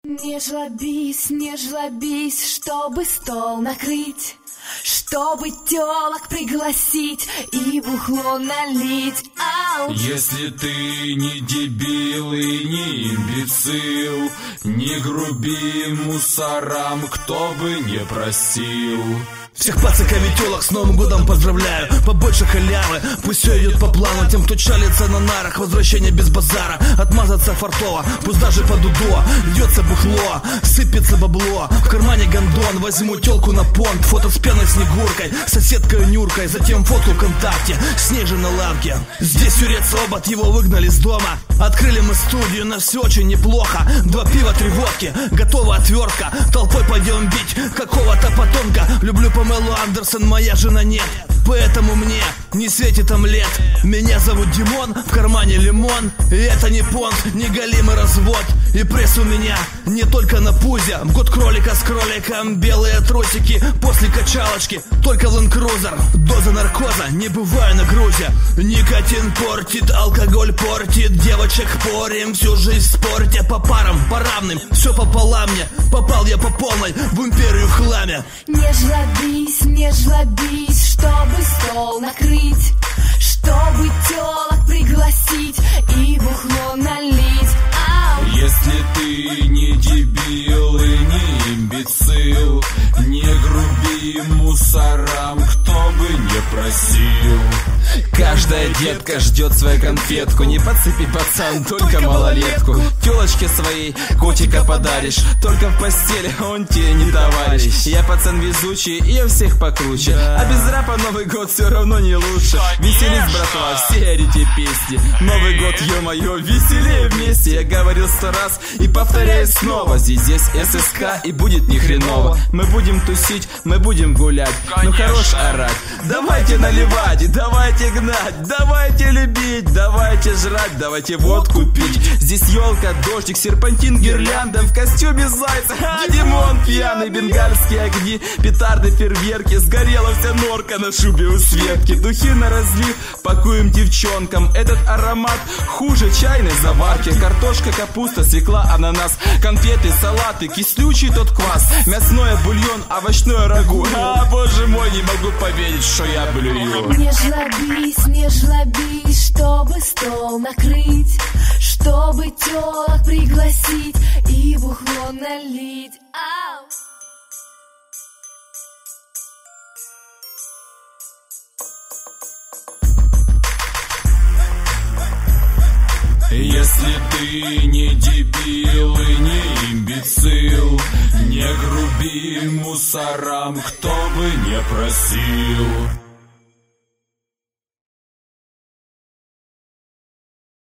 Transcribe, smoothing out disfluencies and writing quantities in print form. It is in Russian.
Не жлобись, чтобы стол накрыть, чтобы тёлок пригласить и бухло налить. Ау! Если ты не дебил и не имбецил, не груби мусорам, кто бы не просил. Всех пацаков и тёлок с Новым годом поздравляю. Побольше халявы, пусть все идет по плану. Тем, кто чалится на нарах, возвращение без базара. Отмазаться фартово, пусть даже под удо. Льется бухло, сыпется бабло. В кармане гондон, возьму тёлку на понт. Фото с пьяной снегуркой, соседкой Нюркой. Затем фотку ВКонтакте, с ней же на лавке. Здесь юрец обод, его выгнали с дома. Открыли мы студию, на все очень неплохо. 2 пива, 3 водки, готова отвертка. Толпой пойдем бить какого-то подонка. Люблю Памелу Андерсон, моя жена нет, поэтому мне не светит омлет. Меня зовут Димон, в кармане лимон. И это не понт, не голимый развод. И пресс у меня не только на пузе. В год кролика с кроликом, белые трусики после качалочки, только Land Cruiser. Доза наркоза, не бываю на грузе. Никотин портит, алкоголь портит. Девочек порим, всю жизнь в спорте. По парам, по равным, все пополам мне. Попал я по полной в империю в хламе. Не жлобись, чтобы стол накрыть, чтобы тёлок пригласить и бухло налить. Ау! Если ты не дебил и не имбецил, не груби мусорам, кто бы не просил. Каждая детка ждет свою конфетку. Не подцепи, пацан, только малолетку. Тёлочке своей котика подаришь, только в постели он тебе не товарищ. Я пацан везучий, и я всех покруче, а без рэпа Новый год все равно не лучше. Веселись, братва, все орите песни. Новый год, ё-моё, веселее вместе. Я говорил 100 раз и повторяю снова. Здесь ССК и будет ни хреново. Мы будем тусить, мы будем гулять, ну хорош орать. Давайте наливать, давайте гнать, давайте любить, давайте жрать, давайте водку пить. Здесь елка, дождик, серпантин, гирлянда, в костюме зайца, Димон пьяный, бенгальские огни, петарды, фейерверки. Сгорела вся норка на шубе у Светки. Духи на разлив, пакуем девчонкам. Этот аромат хуже чайной заварки. Картошка, капуста, свекла, ананас, конфеты, салаты, кислючий тот квас, мясное, бульон, овощное рагу. А, боже мой, не могу поверить, что я блюю. Не жлобись, чтобы стол накрыть, чтобы тёлок пригласить и бухло налить. Ау! Если ты не дебил и не имбецил, не груби мусорам, кто бы не просил.